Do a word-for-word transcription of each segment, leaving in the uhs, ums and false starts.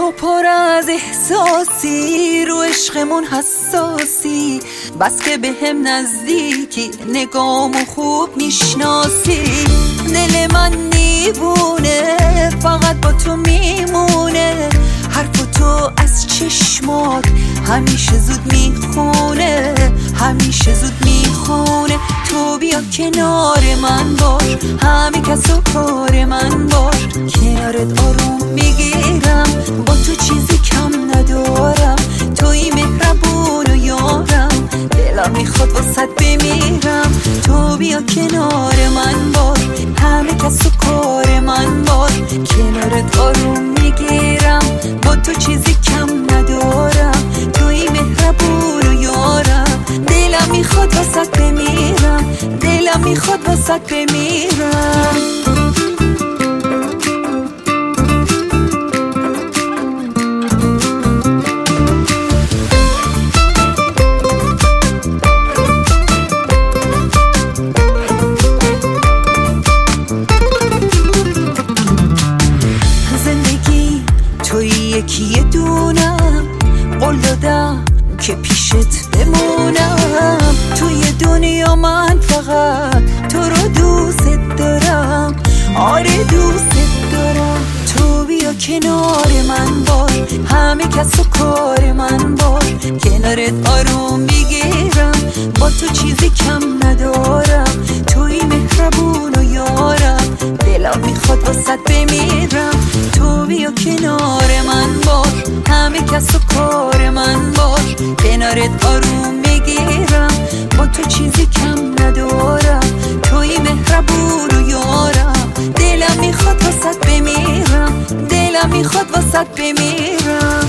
تو پر از احساسی، رو عشقمون حساسی، بس که به هم نزدیکی، نگامو خوب میشناسی. دل من دیوونه فقط با تو میمونه، حرف تو از چشمات همیشه زود میخونه، همیشه زود میخونه. تو بیا کنار من باش، همه کس و کار من باش، کنارت آروم میگیرم، با تو چیزی کم ندارم. توی مهربون و یارم، دلم میخواد واسط بمیرم. تو بیا کنار من باش، همه کس و کار من باش، کنارت آروم میگیرم، با تو چیزی کم ندارم. توی مهربون و یارم، دلم میخواد واسط بمیرم، دلم میخواد واسط بمیرم. زندگی توی یکی دونم، قول دادم که پیشت بمونم. توی دنیا من فقط تو رو دوست دارم، آره دوست دارم. تو بیا کنار من باش، همه کس و کار من باش، کنارت آروم میگیرم، با تو چیزی کم ندارم. توی مهربون و یارم، دلم میخواد واسط بمیرم. تو بیا کنار من باش، همه کس و کار من باش، کنارت آروم میگیرم، با تو چیزی کم ندارم. توی مهربون و یارم، دلم میخواد واسط بمیرم، دلم میخواد واسط بمیرم.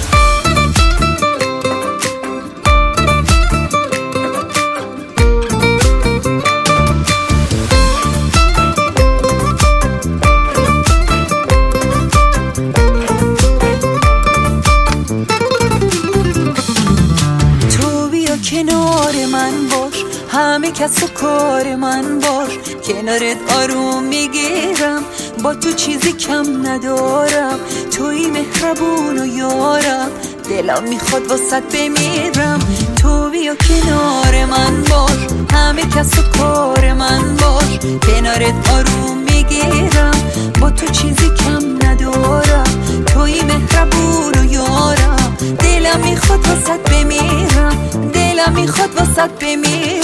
کنار من باش، همه کس و کار من باش، کنارت آروم میگیرم، با تو چیزی کم ندارم. توی مهربون و یارم، دلم میخواد واسط بمیرم. تو بیا کنار من باش، همه کس و کار من باش، کنارت آروم میگیرم، با تو چیزی کم ندارم. توی مهربون و یارم، دلم میخواد واسط بمیرم، دلم میخواد واسط بمیرم.